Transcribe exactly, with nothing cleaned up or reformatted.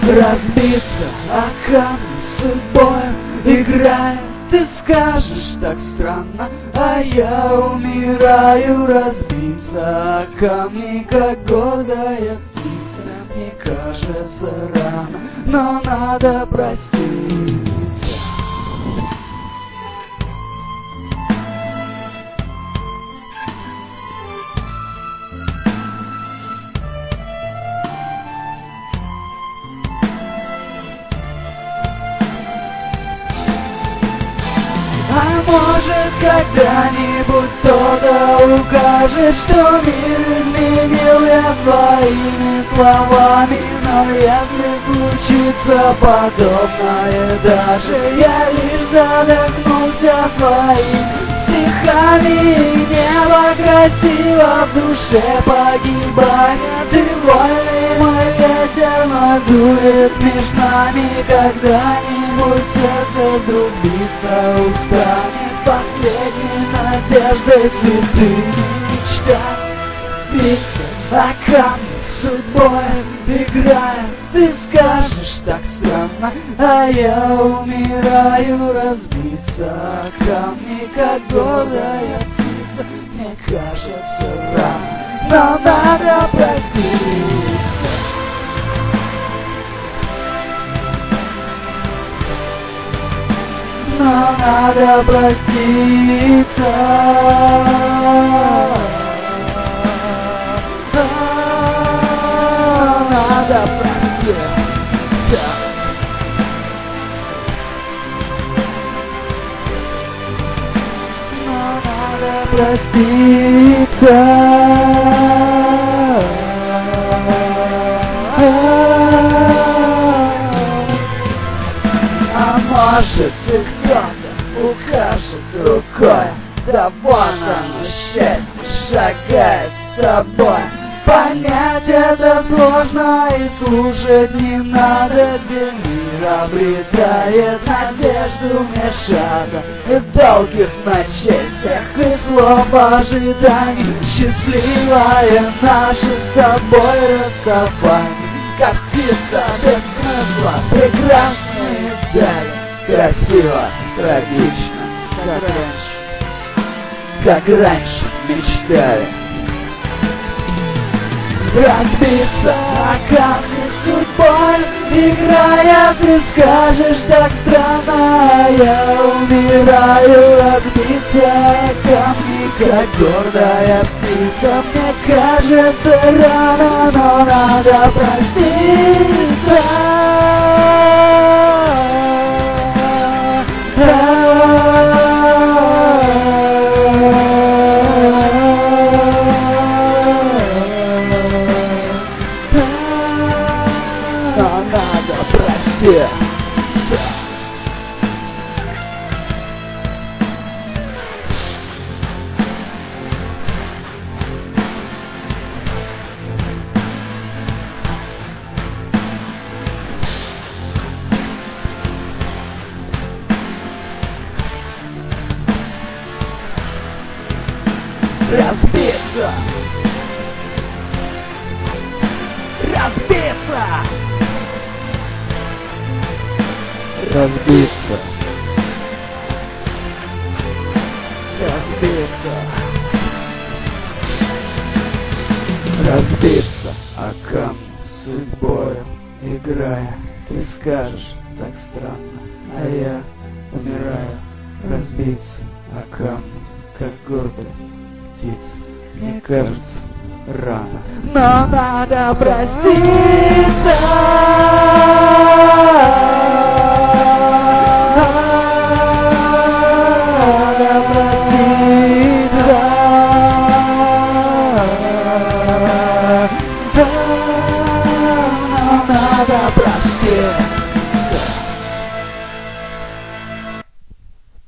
разбиться о камни судьбой играет. Ты скажешь так странно, а я умираю разбиться о камни, как гордая птица. Мне кажется рано, но надо проститься. А может, когда-нибудь кто-то укажет, что мир изменил я своими словами. Но если случится подобное, даже я лишь задохнулся своими стихами. Небо красиво, в душе погибание. Ты вольный, мой ветер, но дует меж нами. Когда-нибудь сердце вдруг биться устанет последней надеждой, святыми мечтами. Сбиться о камни судьбой играя. Ты скажешь так странно, а я умираю разбиться о камни, как гордая птица. Мне кажется рано, но надо проститься. Но надо проститься. Надо проститься. Но надо проститься. А может и кто-то укажет рукой, да вон оно, счастье шагает с тобой. Понять это сложно и слушать не надо, где мир обретает надежду меж шага и долгих ночей, всех и слов ожиданий. Счастливое наше с тобой расставание, как птица без смысла, прекрасные дали. Красиво, трагично, как раньше, как раньше мечтали. Разбиться о камни судьбой играя. Ты скажешь так странно, я умираю разбиться о камни, как гордая птица. Мне кажется рано, но надо проститься. Yeah. Разбиться. Разбиться. Разбиться. Разбиться. Разбиться о камни судьбою играя. Ты скажешь так странно, а я умираю. Разбиться о камни, как гордая птица. Мне кажется рано, но надо проститься. Надо проститься.